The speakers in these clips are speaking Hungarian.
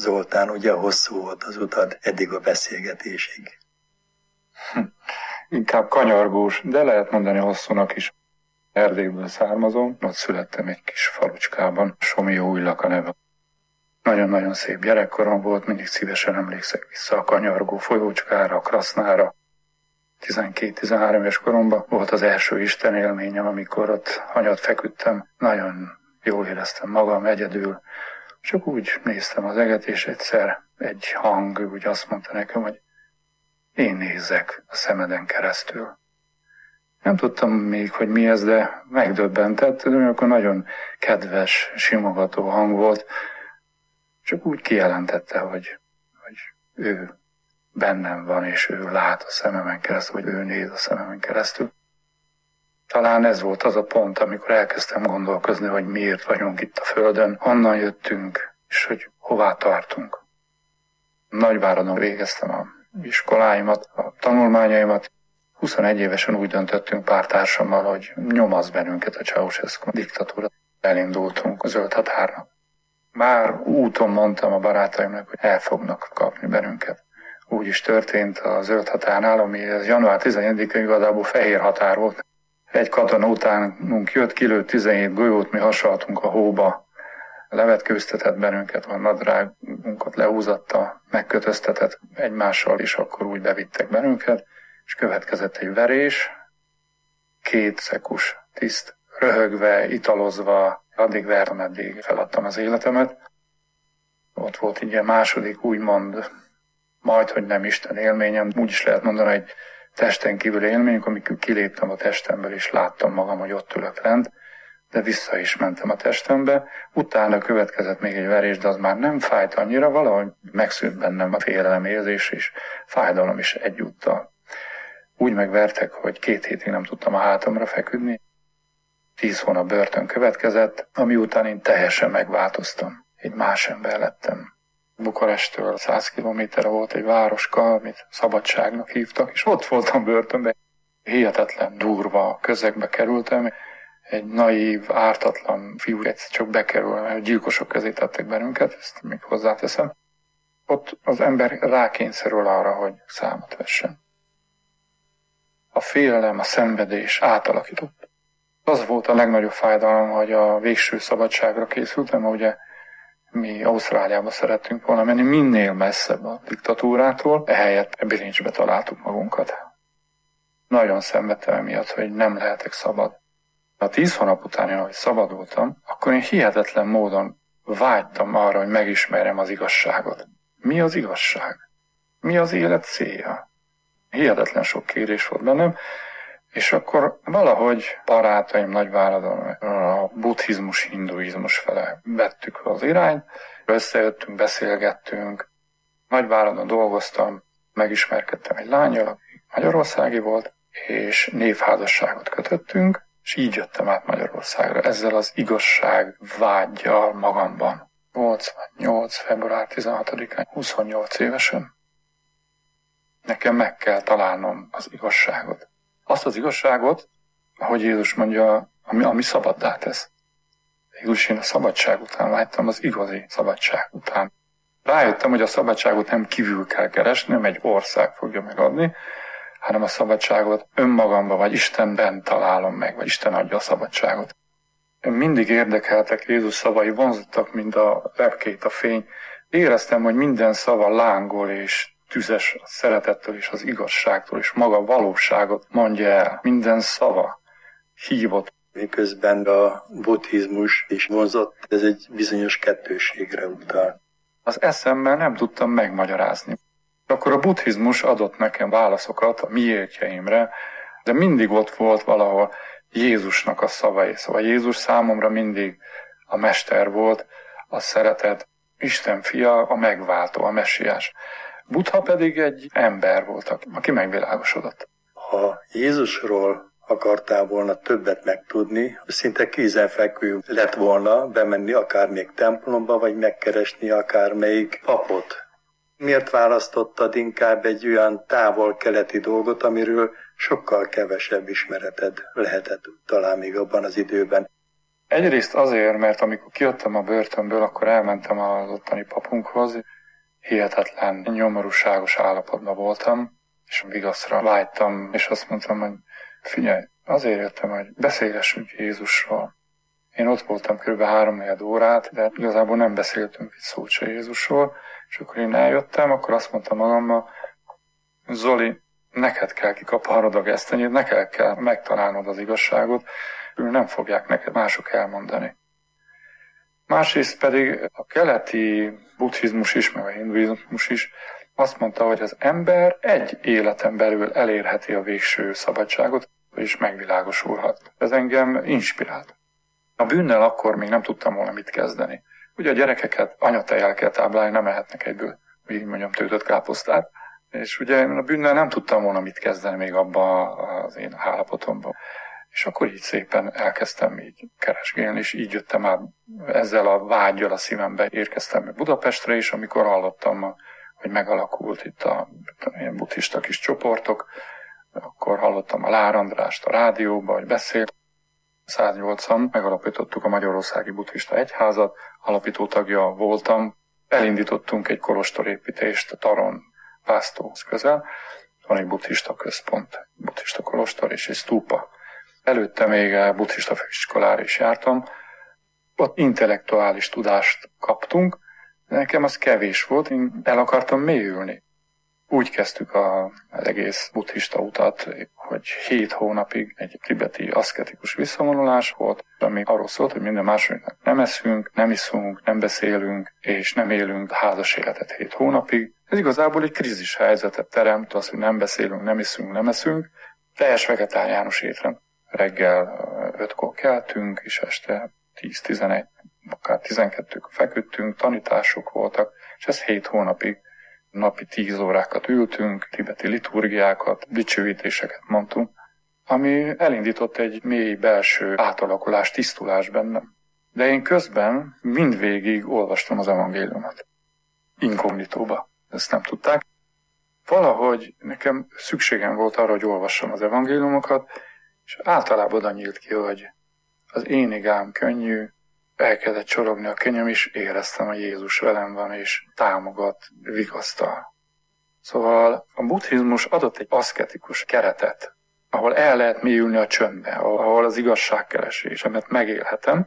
Zoltán, ugye hosszú volt az utad eddig a beszélgetésig? Inkább kanyargós, de lehet mondani hosszúnak is. Erdélyből származom, ott születtem egy kis falucskában, Somlyó-Újlak a neve. Nagyon-nagyon szép gyerekkorom volt, mindig szívesen emlékszek vissza a kanyargó folyócskára, a Krasznára. 12-13 éves koromban volt az első Isten élményem, amikor ott hanyat feküdtem. Nagyon jól éreztem magam egyedül. Csak úgy néztem az eget, és egyszer egy hang úgy azt mondta nekem, hogy én nézzek a szemeden keresztül. Nem tudtam még, hogy mi ez, de megdöbbentett, de akkor nagyon kedves, simogató hang volt. Csak úgy kijelentette, hogy ő bennem van, és ő lát a szememen keresztül, vagy ő néz a szememen keresztül. Talán ez volt az a pont, amikor elkezdtem gondolkozni, hogy miért vagyunk itt a Földön, honnan jöttünk, és hogy hová tartunk. Nagyváradon végeztem a iskoláimat, a tanulmányaimat. 21 évesen úgy döntöttünk pár társammal, hogy nyomaz bennünket a Ceausescu diktatúra. Elindultunk a zöld határnak. Már úton mondtam a barátaimnak, hogy el fognak kapni bennünket. Úgy is történt a zöld határnál, ami ez január 11-e igazából fehér határ volt. Egy katona utánunk jött, kilőtt 17 golyót, mi hasaltunk a hóba. Levetkőztetett bennünket, a nadrágunkat lehúzatta, megkötöztetett egymással, és akkor úgy bevittek bennünket, és következett egy verés, 2 szekus tiszt, röhögve, italozva, addig vertem, eddig feladtam az életemet. Ott volt így a második, úgymond, majdhogy nem Isten élményem, úgy is lehet mondani, hogy testen kívül élményünk, amikor kiléptem a testemből, és láttam magam, hogy ott ülök lent, de vissza is mentem a testembe. Utána következett még egy verés, de az már nem fájt annyira, valahogy megszűnt bennem a félelemérzés és fájdalom is egyúttal. Úgy megvertek, hogy 2 hétig nem tudtam a hátamra feküdni. 10 hónap börtön következett, ami után én teljesen megváltoztam. Egy más ember lettem. Bukarestől 100 kilométerre volt egy városka, amit Szabadságnak hívtak, és ott voltam börtönben. Hihetetlen durva közegbe kerültem. Egy naív, ártatlan fiú egyszer csak bekerül, mert gyilkosok közé tettek bennünket, ezt még hozzáteszem. Ott az ember rákényszerül arra, hogy számot vessen. A félelem, a szenvedés átalakított. Az volt a legnagyobb fájdalom, hogy a végső szabadságra készültem, ugye mi Ausztráliába szerettünk volna menni, minél messzebb a diktatúrától, ehelyett bilincsbe találtuk magunkat. Nagyon szenvedtem emiatt, hogy nem lehetek szabad. A 10 hónap után, ahogy szabadultam, akkor én hihetetlen módon vágytam arra, hogy megismerjem az igazságot. Mi az igazság? Mi az élet célja? Hihetetlen sok kérés volt bennem, és akkor valahogy barátaim Nagyváradon a buddhizmus, hinduizmus fele vettük az irányt, összejöttünk, beszélgettünk, Nagyváradon dolgoztam, megismerkedtem egy lánnyal, aki magyarországi volt, és névházasságot kötöttünk, és így jöttem át Magyarországra, ezzel az igazság vággyal magamban. 88. február 16-án, 28 évesen. Nekem meg kell találnom az igazságot. Azt az igazságot, ahogy Jézus mondja, ami szabaddá tesz. Végülis én a szabadság után vágytam, az igazi szabadság után. Rájöttem, hogy a szabadságot nem kívül kell keresni, nem egy ország fogja megadni, hanem a szabadságot önmagamban vagy Istenben találom meg, vagy Isten adja a szabadságot. Mindig érdekeltek Jézus szavai, vonzottak, mint a lepkét a fény. Éreztem, hogy minden szava lángol és tüzes a szeretettől és az igazságtól, és maga a valóságot mondja el. Minden szava hívott. Miközben a buddhizmus is vonzott, ez egy bizonyos kettősségre utal. Az eszemmel nem tudtam megmagyarázni. Akkor a buddhizmus adott nekem válaszokat a miértjeimre, de mindig ott volt valahol Jézusnak a szavai. Szóval Jézus számomra mindig a mester volt, a szeretet, Isten fia, a megváltó, a messiás. Buddha pedig egy ember volt, aki megvilágosodott. Ha Jézusról akartál volna többet megtudni, szinte kézenfekvő lett volna bemenni akár még templomba, vagy megkeresni akármelyik papot. Miért választottad inkább egy olyan távol-keleti dolgot, amiről sokkal kevesebb ismereted lehetett talán még abban az időben? Egyrészt azért, mert amikor kijöttem a börtönből, akkor elmentem az ottani papunkhoz, hihetetlen, nyomorúságos állapotban voltam, és vigaszra vágytam, és azt mondtam, hogy figyelj, azért jöttem, hogy beszélgessünk Jézusról. Én ott voltam kb. 3 órát, de igazából nem beszéltünk egy szót se Jézusról, és akkor én eljöttem, akkor azt mondtam magammal, Zoli, neked kell kikaparnod a gesztenyét, neked kell megtalálnod az igazságot, nem fogják neked mások elmondani. Másrészt pedig a keleti buddhizmus is, meg a hinduizmus is azt mondta, hogy az ember egy életen belül elérheti a végső szabadságot, és megvilágosulhat. Ez engem inspirált. A bűnnel akkor még nem tudtam volna mit kezdeni. Ugye a gyerekeket anyatejjel kell táplálni, nem ehetnek egyből, hogy így mondjam, töltött káposztát. És ugye a bűnnel nem tudtam volna mit kezdeni még abban az én állapotomban. És akkor így szépen elkezdtem így keresgélni, és így jöttem át ezzel a vággyal a szívembe. Érkeztem meg Budapestre is, amikor hallottam, hogy megalakult itt a ilyen buddhista kis csoportok, akkor hallottam a Lár Andrást a rádióban, hogy beszélt. 180 megalapítottuk a Magyarországi Buddhista Egyházat, alapító tagja voltam, elindítottunk egy kolostorépítést a Taron Pásztóhoz közel, van egy buddhista központ, buddhista kolostor és egy stúpa. Előtte még buddhista főiskolára is jártam, ott intellektuális tudást kaptunk, de nekem az kevés volt, én el akartam mélyülni. Úgy kezdtük az egész buddhista utat, hogy 7 hónapig egy tibeti aszketikus visszavonulás volt, ami arról szólt, hogy minden másodiknak nem eszünk, nem iszunk, nem beszélünk, és nem élünk házas életet 7 hónapig. Ez igazából egy krízis helyzetet teremt, az, hogy nem beszélünk, nem iszunk, nem eszünk. Teljes vegetáriánus étrend. Reggel 5-kor keltünk, és este 10-11, akár 12-kor feküdtünk, tanítások voltak, és ez 7 hónapig. Napi 10 órákat ültünk, tibeti liturgiákat, dicsőítéseket mondtunk, ami elindított egy mély belső átalakulás, tisztulás bennem. De én közben mindvégig olvastam az evangéliumot. Inkognitóba. Ezt nem tudták. Valahogy nekem szükségem volt arra, hogy olvassam az evangéliumokat, és általában oda nyílt ki, hogy az én igám könnyű, elkezdett csorogni a könnyem, és éreztem, hogy Jézus velem van, és támogat, vigasztal. Szóval a buddhizmus adott egy aszketikus keretet, ahol el lehet mélyülni a csöndbe, ahol az igazságkeresésemet megélhetem,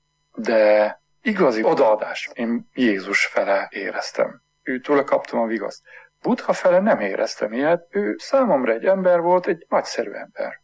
de igazi odaadást én Jézus fele éreztem. Őtől kaptam a vigaszt. Buddha fele nem éreztem ilyet, ő számomra egy ember volt, egy nagyszerű ember.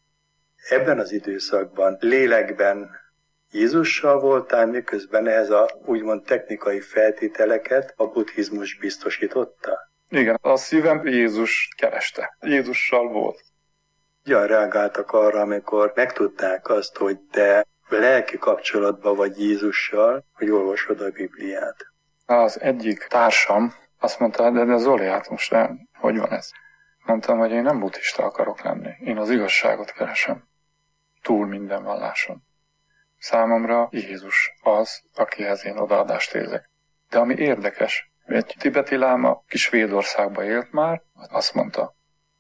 Ebben az időszakban, lélekben Jézussal voltál, miközben ehhez a úgymond technikai feltételeket a buddhizmus biztosította? Igen, a szívem Jézus kereste. Jézussal volt. Hogyan reagáltak arra, amikor megtudták azt, hogy te lelki kapcsolatban vagy Jézussal, hogy olvasod a Bibliát? Az egyik társam azt mondta, de Zoli, hát most nem, hogy van ez? Mondtam, hogy én nem buddhista akarok lenni. Én az igazságot keresem. Túl minden valláson. Számomra Jézus az, akihez én odaadást érzek. De ami érdekes, egy tibeti láma, ki Svédországban élt már, azt mondta,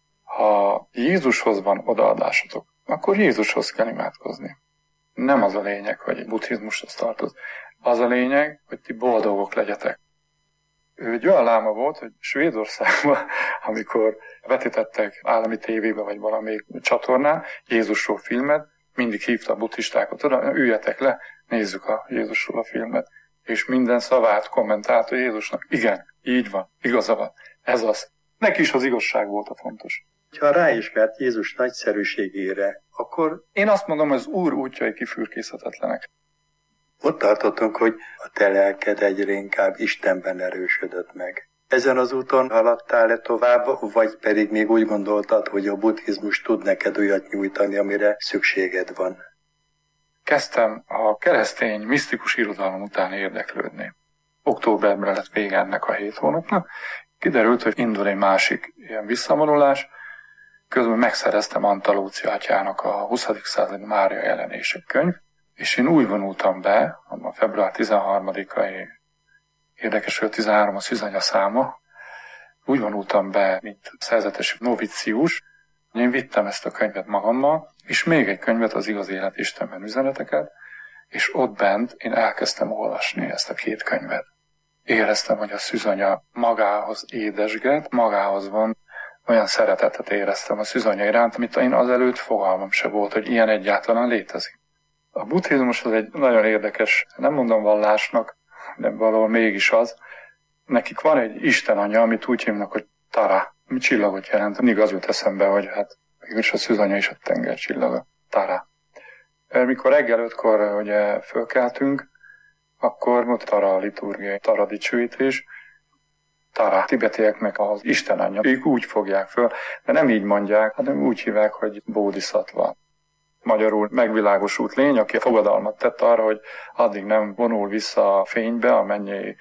ha Jézushoz van odaadásotok, akkor Jézushoz kell imádkozni. Nem az a lényeg, hogy egy buddhizmushoz tartoz. Az a lényeg, hogy ti boldogok legyetek. Ő egy olyan láma volt, hogy Svédországban, amikor vetítettek állami tévébe vagy valami csatornán Jézusról filmet, mindig hívta a buddhistákat oda, üljetek le, nézzük a Jézusról a filmet. És minden szavát kommentálta Jézusnak. Igen, így van, igaza van, ez az. Neki is az igazság volt a fontos. Ha ráismert Jézus nagyszerűségére, akkor... Én azt mondom, hogy az Úr útjai kifürkészhetetlenek. Ott tartottunk, hogy a te lelked egyre inkább Istenben erősödött meg. Ezen az úton haladtál-e tovább, vagy pedig még úgy gondoltad, hogy a buddhizmus tud neked olyat nyújtani, amire szükséged van? Kezdtem a keresztény misztikus irodalom után érdeklődni. Októberben lett vége ennek a 7 hónapnak. Kiderült, hogy indul egy másik ilyen visszavonulás. Közben megszereztem Antalóci atyának a 20. századi Mária jelenések könyv, és én úgy vonultam be, a február 13-ai, érdekes, hogy a 13 az üzanya száma, úgy vonultam be, mint szerzetes novicius, én vittem ezt a könyvet magammal, és még egy könyvet, az Igaz Élet Istenben üzeneteket, És ott bent én elkezdtem olvasni ezt a 2 könyvet. Éreztem, hogy a szűzanya magához édesget, magához van, olyan szeretetet éreztem a szűzanya iránt, amit én azelőtt fogalmam se volt, hogy ilyen egyáltalán létezik. A buddhizmus az egy nagyon érdekes, nem mondom vallásnak, de valahol mégis az. Nekik van egy istenanyja, amit úgy hívnak, hogy Tara, ami csillagot jelent. Mindig az jut eszembe, hogy hát mégis a szűzanya is a tenger csillaga. Tara. Mikor reggel 5-kor ugye fölkeltünk, akkor volt Tara a liturgia, Tara dicsőítés. Tara, tibetieknek az istenanyja. Ők úgy fogják föl, de nem így mondják, hanem úgy hívják, hogy Bodhisattva. Magyarul megvilágosult lény, aki fogadalmat tett arra, hogy addig nem vonul vissza a fénybe, a mennyei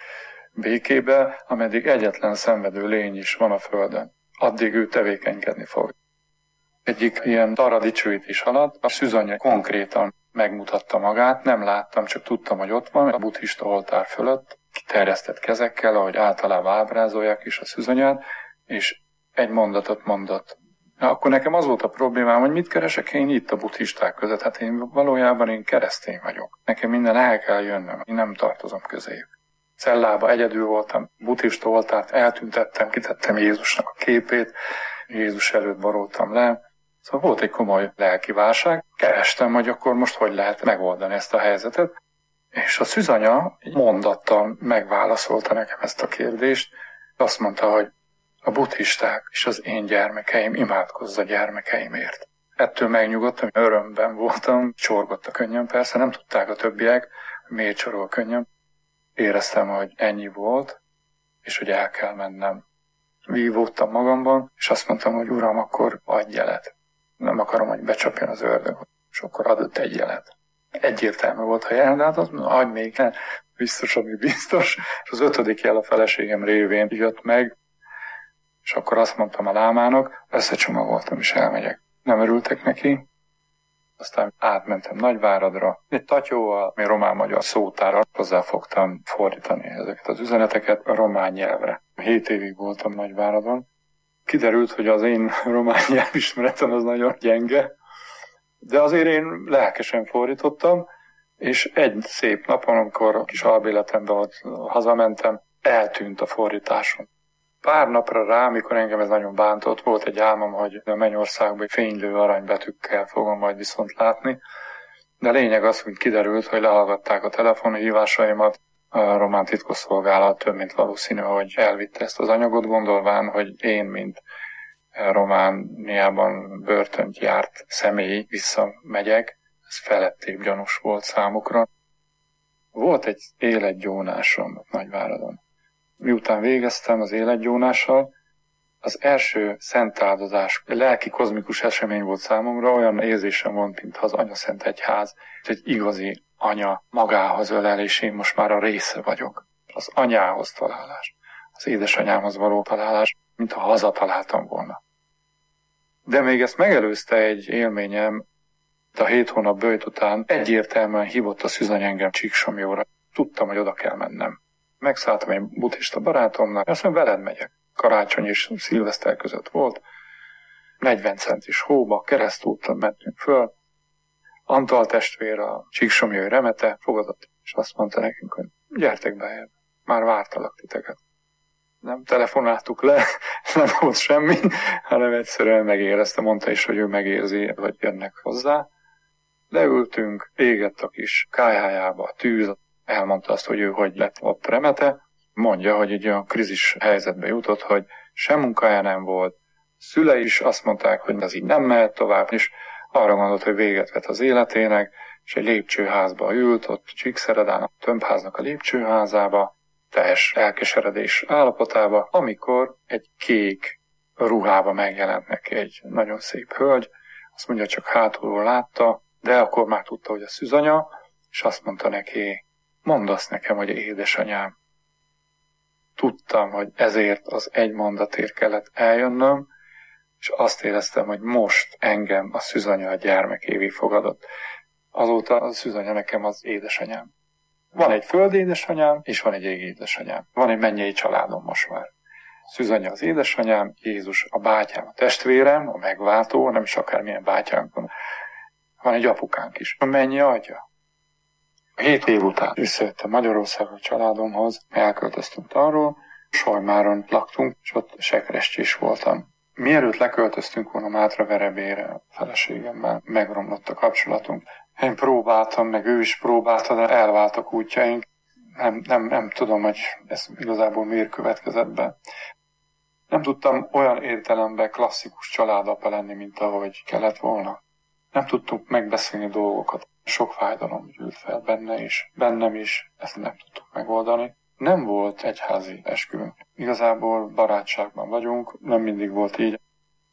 békébe, ameddig egyetlen szenvedő lény is van a földön. Addig ő tevékenykedni fog. Egyik ilyen Tara dicsőítés alatt a szűzanya konkrétan megmutatta magát, nem láttam, csak tudtam, hogy ott van, a buddhista oltár fölött, kiterjesztett kezekkel, ahogy általában ábrázolják is a szűzanyát, és egy mondatot mondott. Akkor nekem az volt a problémám, hogy mit keresek én itt a buddhisták között. Hát valójában keresztény vagyok. Nekem minden el kell jönnöm, én nem tartozom közéjük. Cellába egyedül voltam, buddhista oltárt eltüntettem, kitettem Jézusnak a képét, Jézus előtt borultam le. Szóval volt egy komoly lelki válság. Kerestem, hogy akkor most hogy lehet megoldani ezt a helyzetet. És a szűzanya egy mondattal megválaszolta nekem ezt a kérdést. Azt mondta, hogy a buddhisták és az én gyermekeim imádkozza gyermekeimért. Ettől megnyugodtam, örömben voltam, csorgott a könnyem, persze nem tudták a többiek, hogy miért csorog a könnyem. Éreztem, hogy ennyi volt, és hogy el kell mennem. Vívódtam magamban, és azt mondtam, hogy Uram, akkor adj jelet. Nem akarom, hogy becsapjon az ördög. És akkor adott egy jelet. Egyértelmű volt a jel, de hát azt mondom, adj még, biztos, ami biztos. És az 5. jel a feleségem révén jött meg, és akkor azt mondtam a lámának, összecsomagoltam, és elmegyek. Nem örültek neki. Aztán átmentem Nagyváradra. Egy tatyóval, ami román-magyar szótárral hozzáfogtam fordítani ezeket az üzeneteket a román nyelvre. 7 évig voltam Nagyváradon. Kiderült, hogy az én román nyelvismeretem az nagyon gyenge, de azért én lelkesen fordítottam, és egy szép napon, amikor a kis albéletembe ott hazamentem, eltűnt a fordításom. Pár napra rá, amikor engem ez nagyon bántott, volt egy álmom, hogy a mennyországban fénylő aranybetűkkel fogom majd viszont látni, de a lényeg az, hogy kiderült, hogy lehallgatták a telefonhívásaimat, a román titkosszolgálat több mint valószínű, hogy elvitte ezt az anyagot, gondolván, hogy én, mint Romániában börtönt járt személy visszamegyek, ez felettébb gyanús volt számukra. Volt egy életgyónásom Nagyváradon. Miután végeztem az életgyónással, az első szentáldozás, lelki kozmikus esemény volt számomra, olyan érzésem volt, mintha az Anyaszent Egyház, egy igazi anya magához ölel, és én most már a része vagyok. Az anyához találás, az édesanyámhoz való találás, mintha hazataláltam volna. De még ezt megelőzte egy élményem, a 7 hónap böjt után egyértelműen hívott a szűzany engem Csíksomlyóra. Tudtam, hogy oda kell mennem. Megszálltam egy buddhista barátomnak, azt mondom, veled megyek. Karácsony és szilveszter között volt. 40 centis hóba, keresztúton mentünk föl. Antal testvér, a Csíksomlyói remete fogadott, és azt mondta nekünk, hogy gyertek be, már vártalak titeket. Nem telefonáltuk le, nem volt semmi, hanem egyszerűen megérezte, mondta is, hogy ő megérzi, hogy jönnek hozzá. Leültünk, égett a kis kályhájába a tűz, elmondta azt, hogy ő hogy lett ott remete, mondja, hogy egy olyan krízis helyzetbe jutott, hogy sem munkája nem volt, szülei is azt mondták, hogy ez így nem mehet tovább, és arra gondolt, hogy véget vet az életének, és egy lépcsőházba ült, ott Csíkszeredán, a tömbháznak a lépcsőházába, teljes elkeseredés állapotába, amikor egy kék ruhába megjelent neki egy nagyon szép hölgy, azt mondja, csak hátulról látta, de akkor már tudta, hogy a szűzanya, és azt mondta neki, mondd azt nekem, hogy édesanyám. Tudtam, hogy ezért az egy mondatért kellett eljönnöm, és azt éreztem, hogy most engem a szűzanya a gyermekévé fogadott. Azóta a szűzanya nekem az édesanyám. Van egy földi édesanyám, és van egy égi édesanyám. Van egy mennyei családom most már. Szűzanya az édesanyám, Jézus a bátyám, a testvérem, a megváltó, nem is akármilyen bátyánk van. Van egy apukánk is. A mennyi atya. 7 év után visszajöttem Magyarországra a családomhoz, elköltöztünk arról, Solymáron laktunk, és ott sekrestyi is voltam. Mielőtt leköltöztünk volna Mátraverebére a feleségemmel, megromlott a kapcsolatunk. Én próbáltam, meg ő is próbálta, de elváltak útjaink. Nem tudom, hogy ez igazából miért következett be. Nem tudtam olyan értelemben klasszikus családapa lenni, mint ahogy kellett volna. Nem tudtuk megbeszélni dolgokat. Sok fájdalom gyűlt fel benne is, bennem is, ezt nem tudtuk megoldani. Nem volt egyházi esküvünk. Igazából barátságban vagyunk, nem mindig volt így.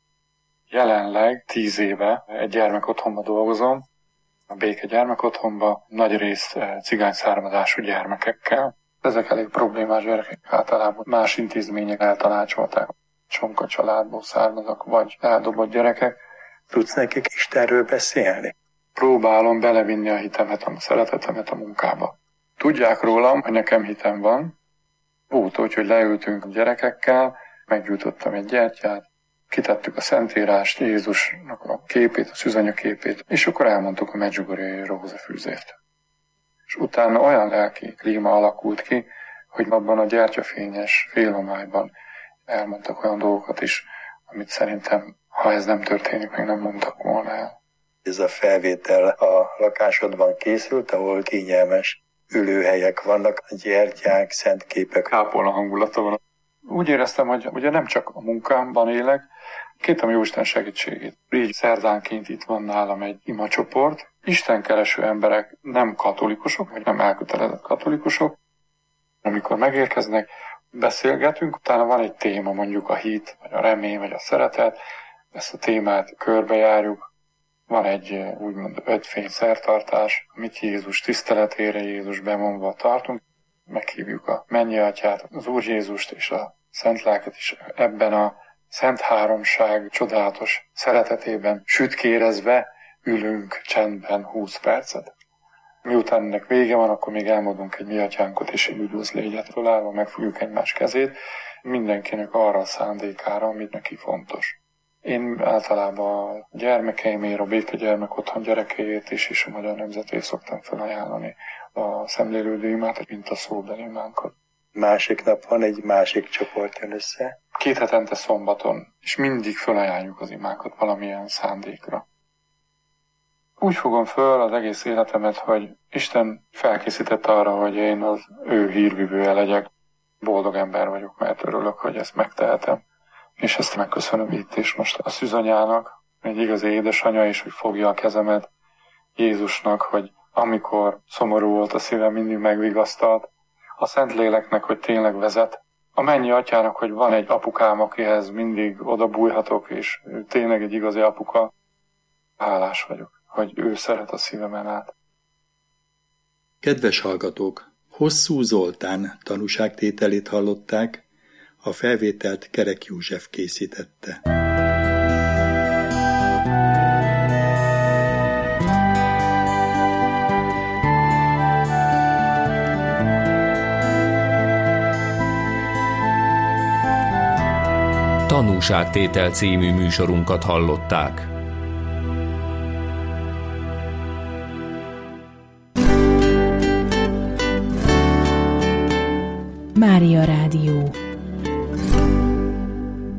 Jelenleg 10 éve egy gyermekotthonban dolgozom, a Béke gyermekotthonban, nagy részt cigány származású gyermekekkel. Ezek elég problémás gyerekek, általában más intézmények eltanácsolták. Csonka családból származnak, vagy eldobott gyerekek. Tudsz nekik Istenről beszélni? Próbálom belevinni a hitemet, a szeretetemet a munkába. Tudják rólam, hogy nekem hitem van. Volt úgy, hogy leültünk a gyerekekkel, meggyújtottam egy gyertyát, kitettük a Szentírást, Jézusnak a képét, a szűzanya képét, és akkor elmondtuk a Medjugorje rózsafűzért. És utána olyan lelki klíma alakult ki, hogy abban a gyertyafényes félhomályban elmondtak olyan dolgokat is, amit szerintem, ha ez nem történik, meg nem mondtak volna el. Ez a felvétel a lakásodban készült, ahol kényelmes ülőhelyek vannak, gyertyák, szent képek. Kápolna hangulata van. Úgy éreztem, hogy ugye nem csak a munkámban élek, kértem Jóisten segítségét. Így szerdánként itt van nálam egy imacsoport. Istenkereső emberek, nem katolikusok, vagy nem elkötelezett katolikusok. Amikor megérkeznek, beszélgetünk, utána van egy téma, mondjuk a hit, vagy a remény, vagy a szeretet. Ezt a témát körbejárjuk. Van egy úgymond 5 fényszertartás, amit Jézus tiszteletére, Jézus bemondva tartunk. Meghívjuk a Mennyi Atyát, az Úr Jézust és a Szent Lelket is ebben a Szent Háromság csodálatos szeretetében sütkérezve ülünk csendben 20 percet. Miután ennek vége van, akkor még elmondunk egy Mi Atyánkot és egy üdvözlégyet fölállva, megfogjuk egymás kezét, mindenkinek arra a szándékára, amit neki fontos. Én általában a gyermekeimért, a Béke gyermekotthon gyerekeiért és a Magyar Nemzetért szoktam felajánlani a szemlélődő imádat, mint a szóbeli imánkat. Másik nap van egy másik csoport jön össze. 2 hetente szombaton, és mindig felajánljuk az imákat valamilyen szándékra. Úgy fogom föl az egész életemet, hogy Isten felkészített arra, hogy én az ő hírvivője legyek. Boldog ember vagyok, mert örülök, hogy ezt megtehetem. És ezt megköszönöm itt is most a szűzanyának, egy igazi édesanyja is, hogy fogja a kezemet, Jézusnak, hogy amikor szomorú volt a szívem, mindig megvigasztalt, a Szentléleknek, hogy tényleg vezet, a Mennyi Atyának, hogy van egy apukám, akihez mindig oda bújhatok, és ő tényleg egy igazi apuka. Hálás vagyok, hogy ő szeret a szívemen át. Kedves hallgatók, Hosszú Zoltán tanúságtételét hallották, a felvételt Kerek József készítette. Tanúságtétel című műsorunkat hallották. Mária Rádió.